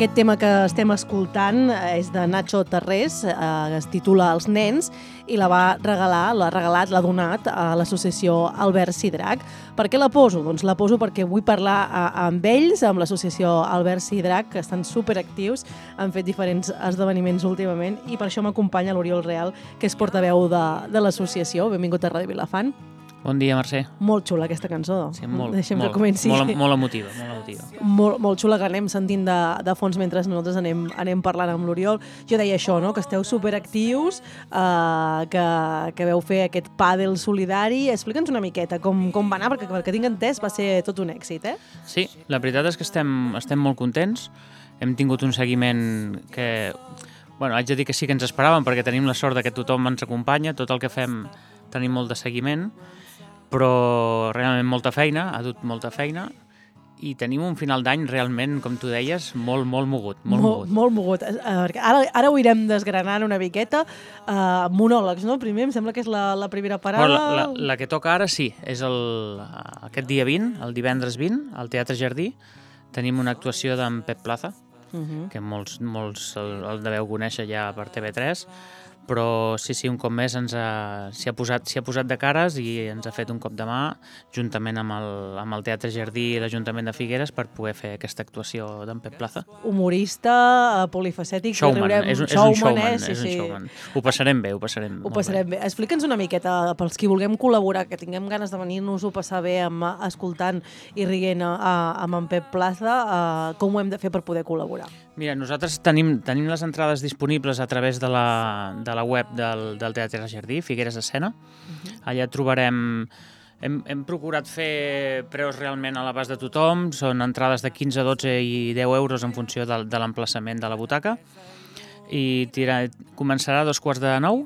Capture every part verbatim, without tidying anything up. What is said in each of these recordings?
Aquest tema que estem escoltant és de Nacho Tarrés, eh, es titula Els nens, i la va regalar, l'ha regalat, l'ha donat a l'associació Albert Sidrac. Per què la poso? Doncs la poso perquè vull parlar a, amb ells, amb l'associació Albert Sidrac, que estan superactius, han fet diferents esdeveniments últimament, i per això m'acompanya l'Oriol Real, que és portaveu de, de l'associació. Benvingut a Ràdio Vilafant. Bon dia, Mercè. Molt xula aquesta cançó. Sí, molt, Deixem molt, que comenci. Molt, molt emotiva, molt emotiva. Molt, molt xula, que anem sentint de, de fons mentre nosaltres anem, anem parlant amb l'Oriol. Jo deia això, no?, que esteu superactius, eh, que, que veu fer aquest pàdel solidari. Explica'ns una miqueta com, com va anar, perquè perquè tinc entès va ser tot un èxit, eh? Sí, la veritat és que estem, estem molt contents. Hem tingut un seguiment que... Bueno, haig de dir que sí que ens esperàvem, perquè tenim la sort que tothom ens acompanya, tot el que fem tenim molt de seguiment, però realment molta feina, ha dut molta feina, i tenim un final d'any realment, com tu deies, molt, molt mogut. Molt, Mol, mogut. molt mogut. Ara, ara ho irem desgranant una miqueta. Uh, monòlegs, no? Primer, em sembla que és la, la primera parada. Bueno, la, la, la que toca ara sí, és el, aquest dia vint, el divendres vint, al Teatre Jardí, tenim una actuació d'en Pep Plaza, uh -huh. que molts, molts el, el deveu conèixer ja per T V tres, però sí, sí, un cop més ens ha, s'hi ha posat, s'hi ha posat de cares i ens ha fet un cop de mà, juntament amb el, amb el Teatre Jardí i l'Ajuntament de Figueres, per poder fer aquesta actuació d'en Pep Plaza. Humorista, polifacètic, Showman, riurem, és un, és showman, un showman, eh? Sí, és un sí. showman. Ho passarem bé, ho passarem Ho molt passarem bé. bé. Explica'ns una miqueta, pels qui vulguem col·laborar, que tinguem ganes de venir-nos-ho passar bé amb, escoltant i rient a, a, amb en Pep Plaza, uh, com ho hem de fer per poder col·laborar? Mira, nosaltres tenim, tenim les entrades disponibles a través de la, de la web del, del Teatre Jardí, Figueres Escena. Uh-huh. Allà trobarem... Hem, hem procurat fer preus realment a l'abast de tothom, són entrades de quinze, dotze i deu euros en funció de, de l'emplaçament de la butaca, i tira, començarà a dos quarts de nou,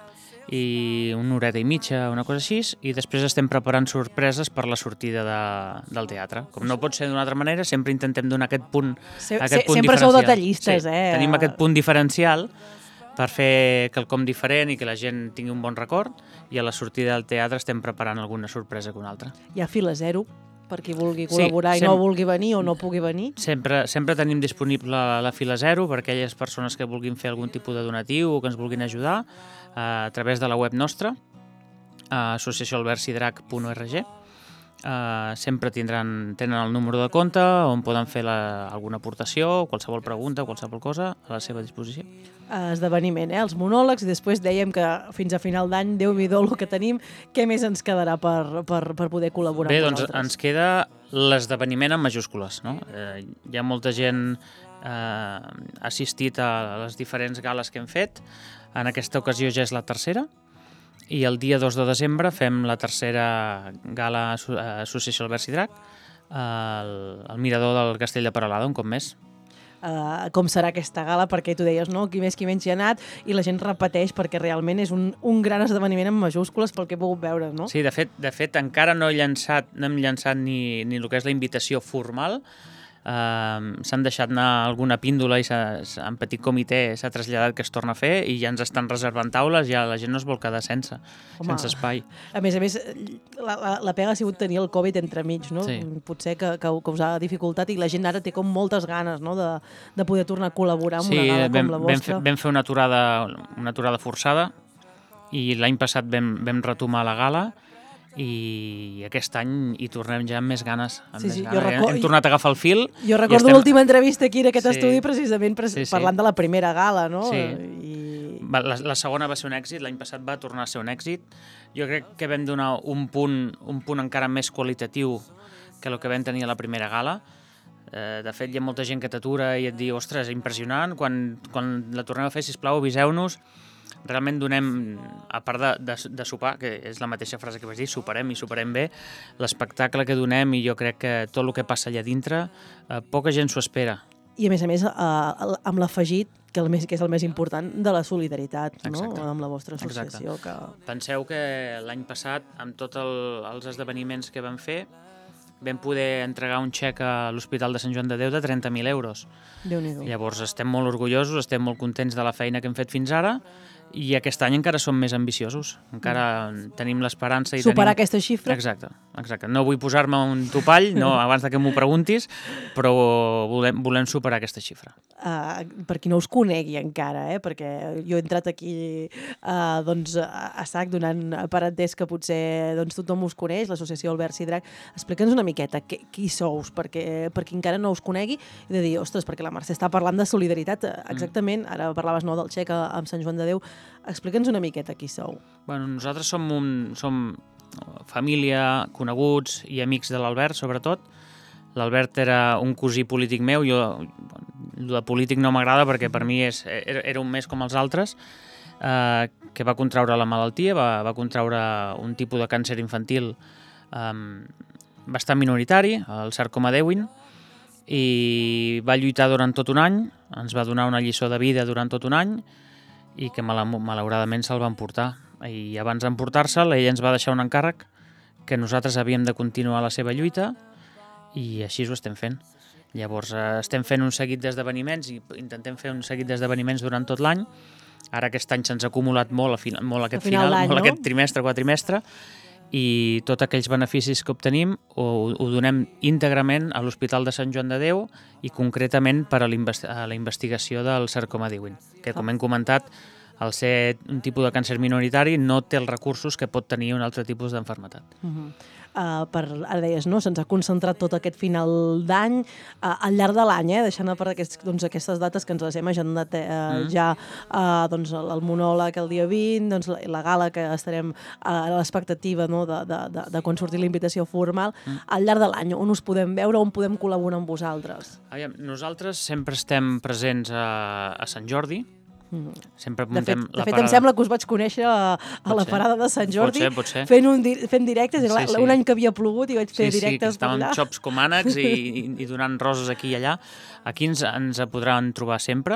i una horeta i mitja, una cosa així, i després estem preparant sorpreses per la sortida de, del teatre. Com no pot ser d'una altra manera, sempre intentem donar aquest punt, Se, aquest se, punt sempre diferencial. sou detallistes, sí, eh? Tenim aquest punt diferencial per fer quelcom diferent i que la gent tingui un bon record, i a la sortida del teatre estem preparant alguna sorpresa que una altra. Hi ha fila zero, per qui vulgui col·laborar sí, i no vulgui venir o no pugui venir. Sempre, sempre tenim disponible la fila zero per aquelles persones que vulguin fer algun tipus de donatiu o que ens vulguin ajudar, a través de la web nostra, a associació albert sidrac punt org. Uh, sempre tindran, tenen el número de compte on poden fer la, alguna aportació, qualsevol pregunta, qualsevol cosa a la seva disposició. Esdeveniment, eh? Els monòlegs, i després dèiem que fins a final d'any, Déu-n'hi-do el que tenim, què més ens quedarà per, per, per poder col·laborar Bé, amb doncs nosaltres? ens queda l'esdeveniment en majúscules, no? Eh, hi ha molta gent eh, assistit a les diferents gales que hem fet. En aquesta ocasió ja és la tercera, i el dia dos de desembre fem la tercera gala a Associació Albert Sidrac al, al Mirador del Castell de Peralada, un cop més. Uh, com serà aquesta gala, perquè tu deies, no?, qui més qui menys hi ha anat, i la gent repeteix perquè realment és un, un gran esdeveniment en majúscules pel que he pogut veure, no? Sí, de fet, de fet encara no, he llançat, no hem llançat ni, ni el que és la invitació formal. Uh, s'han deixat anar alguna píndola i en petit comitè s'ha traslladat que es torna a fer, i ja ens estan reservant taules, ja la gent no es vol quedar sense, Home, sense espai. A més a més, la, la, la pega ha sigut tenir el Covid entremig, no? Sí. Potser que, que, que us ha dificultat, i la gent ara té com moltes ganes, no?, de, de poder tornar a col·laborar amb sí, una gala vam, com la vam vostra. Fer, vam fer una aturada, una aturada forçada, i l'any passat vam, vam retomar la gala, i aquest any hi tornem ja amb més ganes. Amb sí, més sí, ganes. Jo record... Hem tornat a agafar el fil. Jo recordo estem... l'última entrevista aquí en aquest sí. estudi, precisament pres... sí, sí. parlant de la primera gala, no? Sí. I... La, la segona va ser un èxit, l'any passat va tornar a ser un èxit. Jo crec que vam donar un punt, un punt encara més qualitatiu que el que vam tenir a la primera gala. Eh, de fet, hi ha molta gent que t'atura i et diu, ostres, impressionant, quan, quan la tornem a fer, sisplau, aviseu-nos. Realment donem, a part de, de, de sopar, que és la mateixa frase que vaig dir, soparem i soparem bé, l'espectacle que donem, i jo crec que tot el que passa allà dintre, eh, poca gent s'ho espera. I a més a més, eh, amb l'afegit, que, el més, que és el més important, de la solidaritat, Exacte. No?, amb la vostra associació. Que... Penseu que l'any passat, amb tots el, els esdeveniments que vam fer, vam poder entregar un xec a l'Hospital de Sant Joan de Déu de trenta mil euros. Déu-n'hi-do. Llavors estem molt orgullosos, estem molt contents de la feina que hem fet fins ara, i aquest any encara som més ambiciosos. Encara tenim l'esperança... Superar tenim... aquesta xifra? Exacte, exacte. No vull posar-me un topall, no, abans de que m'ho preguntis, però volem, volem superar aquesta xifra. Uh, per qui no us conegui encara, eh? Perquè jo he entrat aquí uh, doncs, a sac donant per entès que potser doncs, tothom us coneix, l'associació Albert Sidrac. Explica'ns una miqueta qui, qui sous, perquè, per qui encara no us conegui, i de dir, ostres, perquè la Mercè està parlant de solidaritat, exactament, ara parlaves no, del xec amb Sant Joan de Déu. Explica'ns una miqueta qui sou. Bueno, nosaltres som, un, som família, coneguts i amics de l'Albert, sobretot. L'Albert era un cosí polític meu, jo el de polític no m'agrada perquè per mi és, era, era un més com els altres, eh, que va contraure la malaltia, va, va contraure un tipus de càncer infantil eh, bastant minoritari, el sarcoma d'Ewin, i va lluitar durant tot un any, ens va donar una lliçó de vida durant tot un any, i que malauradament se'l van portar. I abans d'emportar-se'l, ell ens va deixar un encàrrec que nosaltres havíem de continuar la seva lluita i així ho estem fent. Llavors eh, estem fent un seguit d'esdeveniments i intentem fer un seguit d'esdeveniments durant tot l'any. Ara aquest any se'ns ha acumulat molt, a final, molt aquest final, final molt no? aquest trimestre, quatrimestre, i tots aquells beneficis que obtenim ho, ho donem íntegrament a l'Hospital de Sant Joan de Déu i concretament per a, a la investigació del sarcoma d'Ewin, que com hem comentat, al ser un tipus de càncer minoritari no té els recursos que pot tenir un altre tipus d'enfermetat. Uh-huh. Uh, per, ara deies, no? Se'ns ha concentrat tot aquest final d'any uh, al llarg de l'any, eh? Deixant a part aquests, doncs, aquestes dates que ens les hem agendat eh, mm. ja uh, doncs, el monòleg el dia vint, doncs, la, la gala que estarem uh, a l'expectativa no? de, de, de, de quan surti la invitació formal, mm. al llarg de l'any, on us podem veure, on podem col·laborar amb vosaltres? Aviam, nosaltres sempre estem presents a, a Sant Jordi. Sempre de fet, de la fet parada... em sembla que us vaig conèixer a, a la parada de Sant Jordi pot ser, pot ser. Fent, un, fent directes, sí, sí. Un any que havia plogut i vaig fer sí, directes sí, per allà. Sí, estàvem xops com ànecs i, i, i donant roses aquí i allà. Aquí ens, ens podran trobar sempre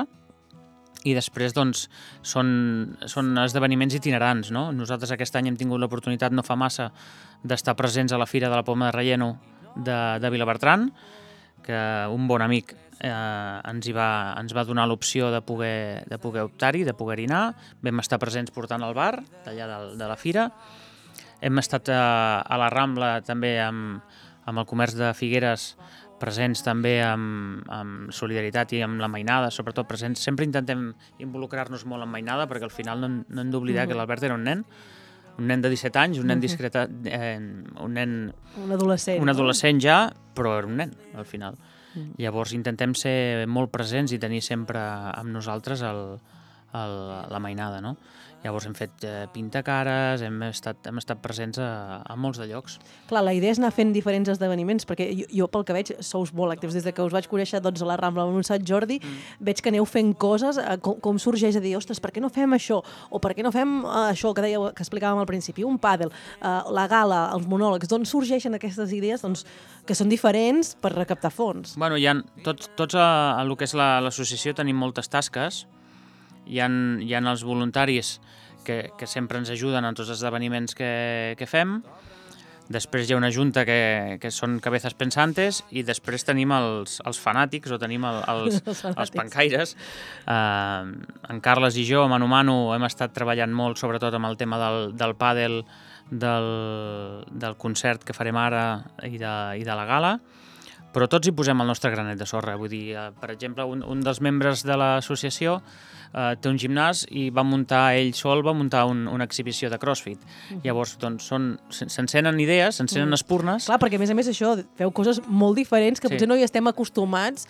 i després doncs, són, són esdeveniments itinerants. No? Nosaltres aquest any hem tingut l'oportunitat no fa massa d'estar presents a la Fira de la Poma de Relleno de, de Vilabertran, que un bon amic eh, ens, hi va, ens va donar l'opció de poder, de poder optar-hi, de poder-hi anar. Vam estar presents portant el bar d'allà de, de la Fira. Hem estat a, a la Rambla també amb, amb el comerç de Figueres, presents també amb, amb solidaritat i amb la mainada, sobretot presents. Sempre intentem involucrar-nos molt en mainada perquè al final no, no hem d'oblidar mm-hmm. que l'Albert era un nen, un nen de disset anys, un nen discreta, eh, un nen... Un adolescent. Un adolescent ja, però era un nen, al final. Mm. Llavors intentem ser molt presents i tenir sempre amb nosaltres el, el, la mainada, no? Llavors hem fet eh, pintacares, hem estat, hem estat presents a, a molts de llocs. Clar, la idea és anar fent diferents esdeveniments, perquè jo, jo pel que veig, sous molt actius. Des de que us vaig conèixer doncs, a la Rambla amb un Sant Jordi, mm. veig que aneu fent coses, eh, com, com sorgeix a dir, ostres, per què no fem això? O per què no fem eh, això que dèieu, que explicàvem al principi, un pàdel, eh, la gala, els monòlegs, d'on sorgeixen aquestes idees doncs, que són diferents per recaptar fons? Bueno, hi ha, tots, tots a, a el que és l'associació la, tenim moltes tasques. Hi ha, hi ha els voluntaris que, que sempre ens ajuden en tots els esdeveniments que, que fem. Després hi ha una junta que, que són cabezas pensantes i després tenim els, els fanàtics o tenim el, els, els, els pancaires. Uh, en Carles i jo, mano a mano, hem estat treballant molt, sobretot amb el tema del, del pàdel, del, del concert que farem ara i de, i de la gala. Però tots hi posem el nostre granet de sorra. Vull dir, eh, per exemple, un, un dels membres de l'associació eh, té un gimnàs i va muntar, ell sol va muntar un, una exhibició de CrossFit. Uh-huh. Llavors, doncs, s'encenen idees, s'encenen uh-huh. espurnes. Clar, perquè a més a més això, feu coses molt diferents que sí. potser no hi estem acostumats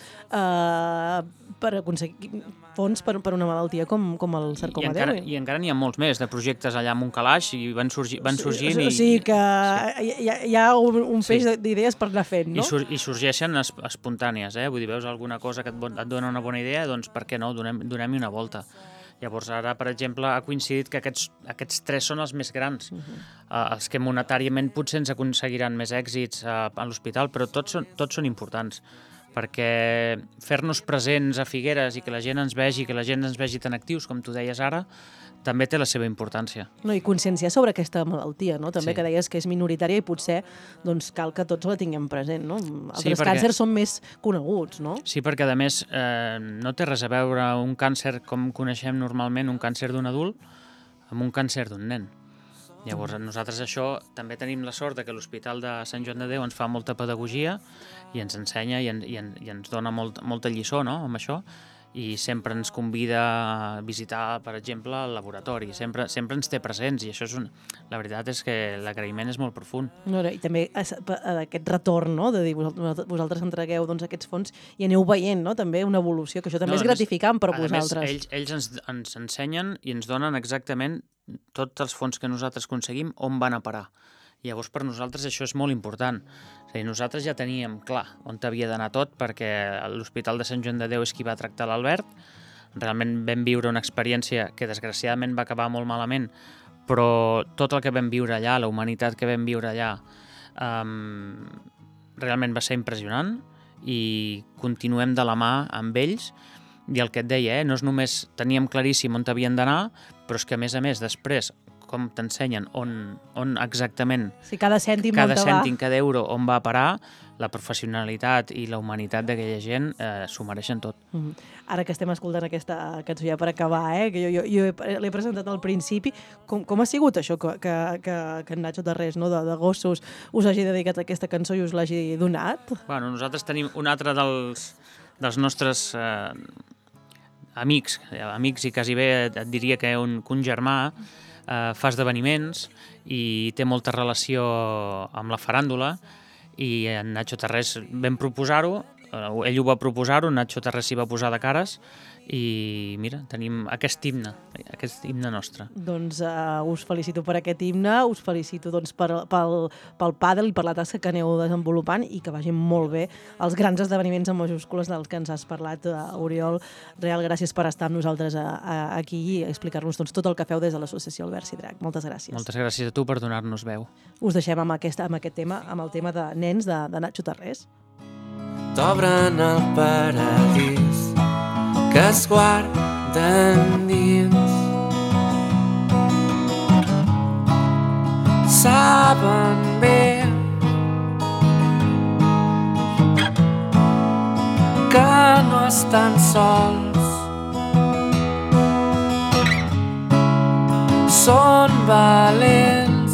eh, per aconseguir fons per, per una malaltia com, com el sarcoma d'Ewin. I encara n'hi ha molts més de projectes allà a Montcalaix i van, sorgi, van sorgint. Sí, o sigui que sí. hi, ha, hi ha un, un peix sí. d'idees per anar fent, no? I, sur, i sorgeixen es, espontànies, eh? Vull dir, veus alguna cosa que et, et dona una bona idea, doncs per què no? Donem, donem-hi una volta. Llavors ara, per exemple, ha coincidit que aquests, aquests tres són els més grans, uh-huh. uh, els que monetàriament potser ens aconseguiran més èxits uh, a l'hospital, però tots són, tots són importants, perquè fer-nos presents a Figueres i que la gent ens vegi, que la gent ens vegi tan actius, com tu deies ara, també té la seva importància. No, i conscienciar sobre aquesta malaltia, no? També Sí. que deies que és minoritària i potser doncs, cal que tots la tinguem present, no? Altres Sí, perquè- càncers són més coneguts, no? Sí, perquè a més eh, no té res a veure un càncer com coneixem normalment, un càncer d'un adult, amb un càncer d'un nen. Llavors, nosaltres això també tenim la sort de que l'Hospital de Sant Joan de Déu ens fa molta pedagogia i ens ensenya i, en, i, en, i ens dona molt, molta lliçó, no?, amb això, i sempre ens convida a visitar, per exemple, el laboratori, sempre, sempre ens té presents, i això és un... La veritat és que l'agraïment és molt profund. No, I també es- pa- aquest retorn, no?, de dir vosaltres, vosaltres entregueu doncs, aquests fons i aneu veient, no?, també una evolució, que això també No, és a més- gratificant per a vosaltres. Més, ells, ells ens, ens ensenyen i ens donen exactament tots els fons que nosaltres aconseguim on van a parar. Llavors, per nosaltres això és molt important. És a dir, nosaltres ja teníem clar on havia d'anar tot, perquè l'Hospital de Sant Joan de Déu és qui va tractar l'Albert. Realment vam viure una experiència que desgraciadament va acabar molt malament, però tot el que vam viure allà, la humanitat que vam viure allà, um, realment va ser impressionant, i continuem de la mà amb ells. I el que et deia, eh, no és només teníem claríssim on havien d'anar, però és que, a més a més, després, com t'ensenyen on, on exactament Si cada cèntim cada on te cèntim, va... cada euro on va a parar, la professionalitat i la humanitat d'aquella gent eh, s'ho mereixen tot. Mhm. Ara que estem escoltant aquesta cançó ja per acabar, eh, que jo, jo, jo he- l'he presentat al principi, com, com ha sigut això que, que, que, que en Nacho Tarrés, no, de, de Gossos, us hagi dedicat a aquesta cançó i us l'hagi donat? Bueno, nosaltres tenim un altre dels, dels nostres eh, amics, eh, amics i quasi bé et diria que un, que un germà, eh, fa esdeveniments i té molta relació amb la faràndula, i en Nacho Tarrés vam proposar-ho, eh, ell ho va proposar-ho, Nacho Tarrés s'hi va posar de cares, i mira, tenim aquest himne, aquest himne nostre. Doncs uh, us felicito per aquest himne, us felicito doncs, per, pel, pel pàdel i per la tasca que aneu desenvolupant i que vagin molt bé els grans esdeveniments en majúscules dels que ens has parlat, uh, Oriol. Real, gràcies per estar amb nosaltres uh, uh, aquí i explicar-nos doncs, tot el que feu des de l'associació Albert Sidrak. Moltes gràcies. Moltes gràcies a tu per donar-nos veu. Us deixem amb aquest, amb aquest tema, amb el tema de nens de, de Nacho Tarrés. T'obren el paradís que es guarden dins. Saben bé que no estan sols, són valents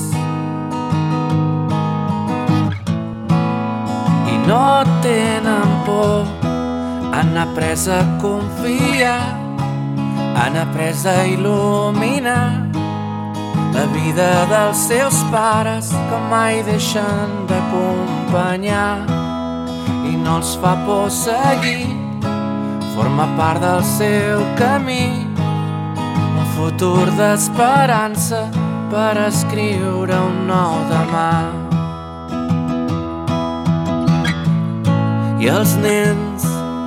i no tenen por. Han après a confiar, han après a il·luminar la vida dels seus pares que mai deixen d'acompanyar, i no els fa por seguir, forma part del seu camí, un futur d'esperança per escriure un nou demà. I els nens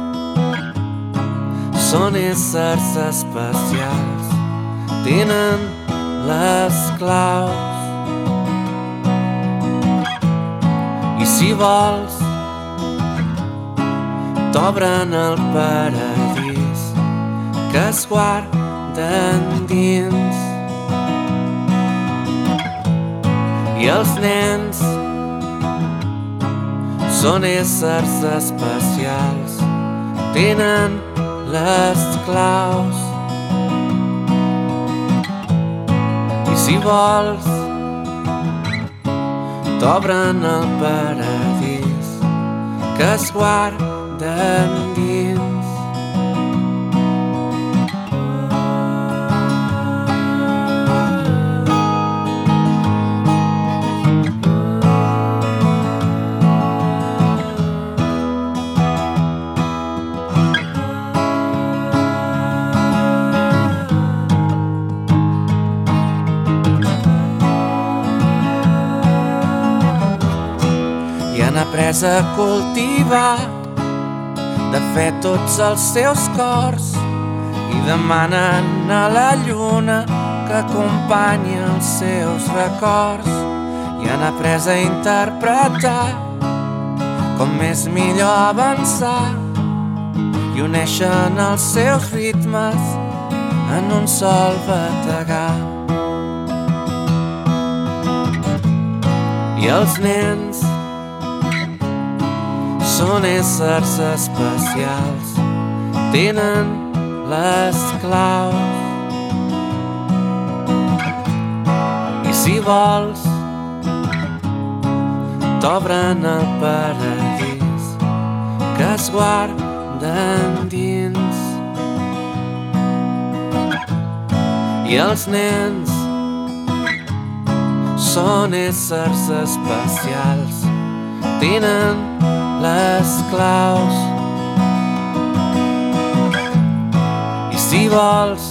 són éssers especials, tenen les claus. I si vols, t'obren el paradís que es guarden dins. I els nens són éssers especials, tenen les claus. I si vols, t'obren el paradís que es guarden dins. Après a cultivar de fer tots els seus cors i demanen a la lluna que acompanyi els seus records, i han après a interpretar com és millor avançar i uneixen els seus ritmes en un sol bategar. I els nens són éssers especials, tenen les claus. I si vols, t'obren el paradís que es guarden dins. I els nens són éssers especials, tenen les claus. I si vols,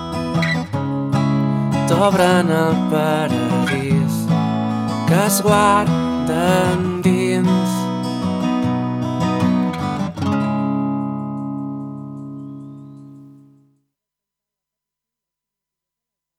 t'obren el paradís que es guarden dins.